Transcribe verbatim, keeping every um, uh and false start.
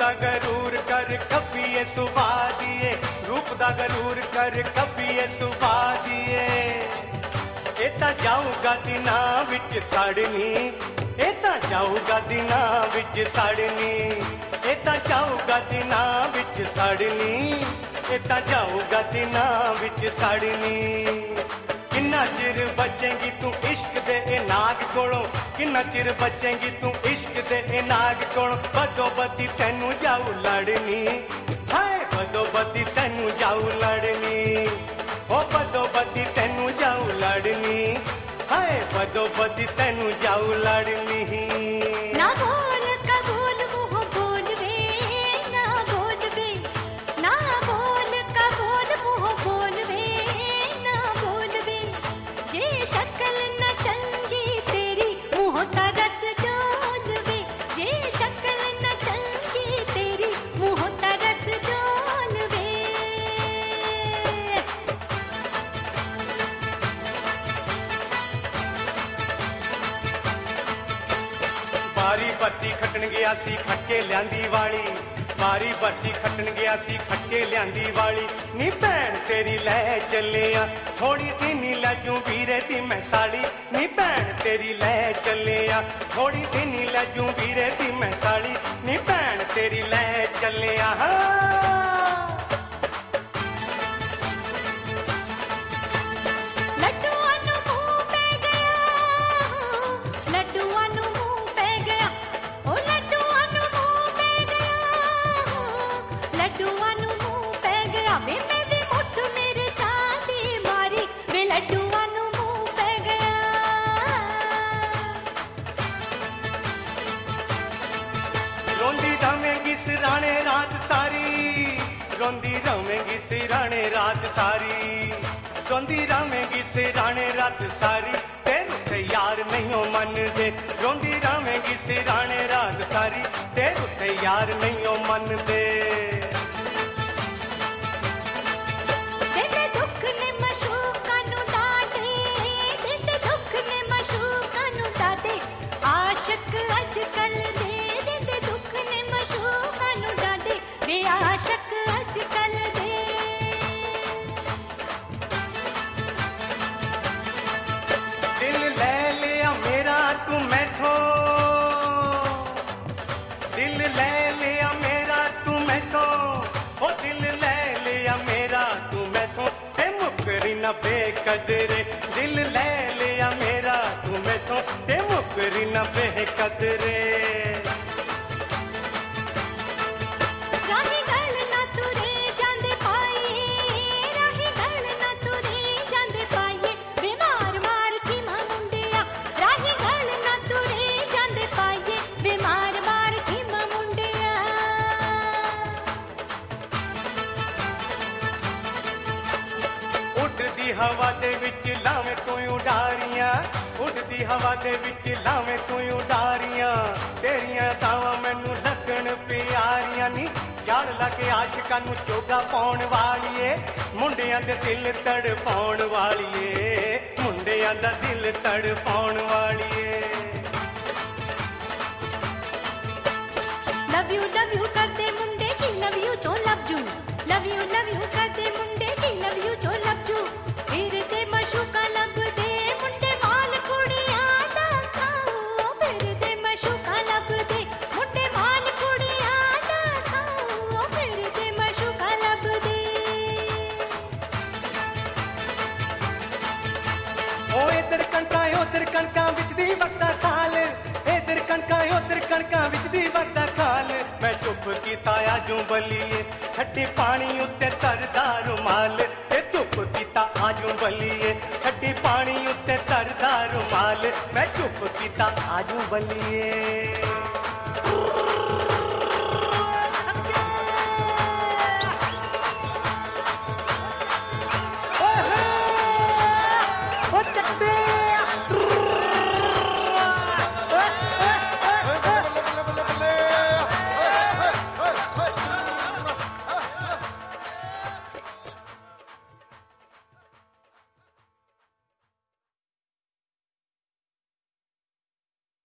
दा गरूर कर कपिए सुभा दिए, रूप दा गरूर कर कपिए सुभा दिए। ए तां जाऊगा दिना विच सड़नी, ए तां जाऊगा दिना विच सड़नी, ए तां जाऊगा दिना विच सड़नी, ए तां जाऊगा दिना विच सड़नी। किन्ना चिर बचेंगी तू इश्क दे ए नाग कोलों, किन्ना चिर बचेंगी तू इश्क दे ए नाग कोलों। बदो बदी तैनू जाऊ लड़नी, हाय बदो बदी तैनू जाऊ लड़नी, ओ बदो बदी तैनू जाऊ लड़नी, हाय बदो बदी तैनू जाऊ लड़नी। ना बोल कबूल मुँह बोल वे, ना बोल वे, ना बोल कबूल मुँह बोल वे, ना बोल वे। जे शक्ल न चंगी तेरी मुँह ता रस डोल वे, जे शक्ल न चंगी तेरी मुँह ता रस डोल वे। बारी बरसी खटन गया सी खटके लियांदी वाली, बारी बरसी खटन गया सी खटके लियांदी वाली। नी भैन तेरी लै चलिया थोड़ी दिनी लैजू वीरे दी मैं साली, नी भैन तेरी लै चलिया थोड़ी दिनी लैजू वीरे दी मैं साली, नी भैन तेरी लै चलिया। लड्डूआं नूं मुँह पै गया, लड्डूआं नूं मुँह पै गया, ओ लड्डूआं नूं मुँह पै गया, लड्डूआं नूं मुँह पै गया। वे मैं भी मुठ मेरे चांदी मारी, वे लड्डूआं नूं मुँह पै गया। रोंदी रवेंगी सिराने रात सारी, रोंदी रवेंगी सिराने रात सारी, रोंदी रवेंगी सिराने रात सारी। तेरू से यार नहीं हो मन दे, रोंदी रवेंगी सिराने रात सारी, तेरू से यार नहीं हो मन दे। दिल दुख ने मशूकां नूं डाटे, दिल दुख ने मशूकां नूं डाटे, आशिक अजकल दे। दिल दुख ने मशूकां नूं डाटे, वे आशिक अजकल दे। दिल ले लिया मेरा तू मैथों, दिल ले लिया मेरा तू मैथों, ओ दिल ले लिया मेरा तू मैथों। ते मुकरी न बेकदरे, दिल ले लिया मेरा तू मैथों, ते मुकरी न बेकदरे। राही गल ना तुरे जांदे पाइए, राही गल ना तुरे जांदे पाइए, वे मार मार खीमा मुंडिया। राही गल ना तुरे जांदे पाइए, वे मार मार खीमा मुंडिया। उड़दी हवा दे विच लावें तू उडारियां, उड़दी हवा दे विच लावें तू उडारियां। तेरियां तावां मैनू लगन प्यारियां नी, यार लाके आशिकां नू चोगा पाउण वालीए, मुंडियां दे दिल तड़पाउण वालीए, मुंडियां दा दिल तड़पाउण वालीए। लव यू लव यू करदे मुंडे की लव यू चो love you, love you love you करदे मुंडे की लव यू चो लव जू। फिर ते मशूका लभदे मुंडे माल कुड़ियां दा खाओ, फिर ते मशूका लभदे मुंडे माल कुड़ियां दा खाओ, फिर ते मशूका लभदे। ओ इधर कणकां उधर कणकां विच दी वरदा खाल, इधर कणकां उधर कणकां विच दी वरदा खाल। मैं चुप कीता आजू बलीए, छड्डी पानी उत्ते तरदा रुमाल, ते चुप कीता आजू बलीए, छड्डी पानी उत्ते तरदा रुमाल। मैं चुप कीता आजू बलीए।